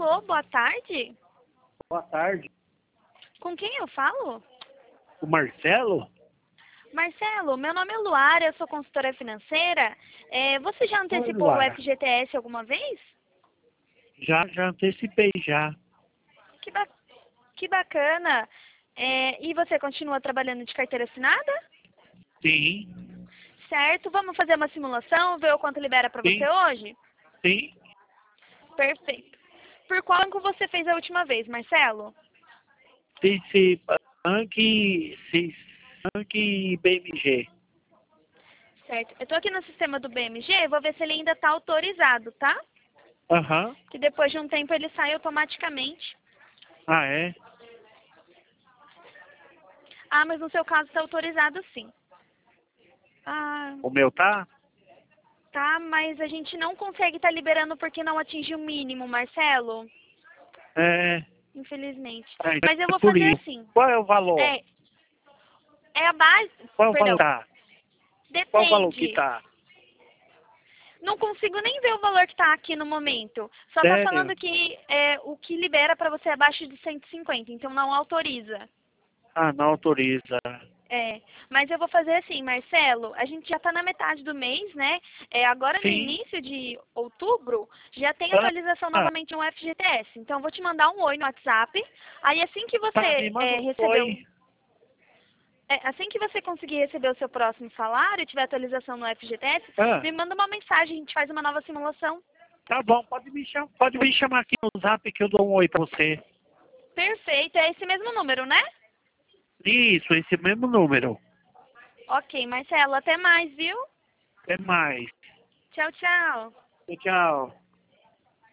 Alô, boa tarde. Boa tarde. Com quem eu falo? O Marcelo? Marcelo, meu nome é Luara, eu sou consultora financeira. Você já Oi, antecipou o Luara. FGTS alguma vez? Já antecipei já. Que, ba- que bacana. E você continua trabalhando de carteira assinada? Sim, Certo, vamos fazer uma simulação, ver o quanto libera para você sim, hoje? sim. Perfeito. Por qual banco você fez a última vez, Marcelo? Citibank e BMG. Certo. Eu tô aqui no sistema do BMG, vou ver se ele ainda está autorizado, tá? Aham. Que depois de um tempo ele sai automaticamente. Ah, é? Ah, mas no seu caso está autorizado sim. Ah, O meu tá? tá, mas a gente não consegue estar liberando porque não atingiu o mínimo, Marcelo. É. Infelizmente. Então Mas eu é vou por fazer isso. assim. Qual é o valor? É, é a base. Qual é o valor Perdão. que tá? Qual é o valor que Depende. tá? Não consigo nem ver o valor que está aqui no momento. Só está Sério? falando que o que libera para você é abaixo de 150, então não autoriza. Ah, não autoriza. Mas eu vou fazer assim, Marcelo, a gente já está na metade do mês, né? Agora no Sim. início de outubro, já tem Ah, atualização ah, novamente no FGTS. Então eu vou te mandar um oi no WhatsApp. Aí assim que tá, me você manda um receber oi. assim que você conseguir receber o seu próximo salário e tiver atualização no FGTS, Ah, me manda uma mensagem, a gente faz uma nova simulação. tá bom, pode me chamar aqui no zap que eu dou um oi pra você. Perfeito, é esse mesmo número, né? Isso, esse mesmo número. Ok, Marcelo, até mais, viu? Até mais. Tchau, tchau. Tchau.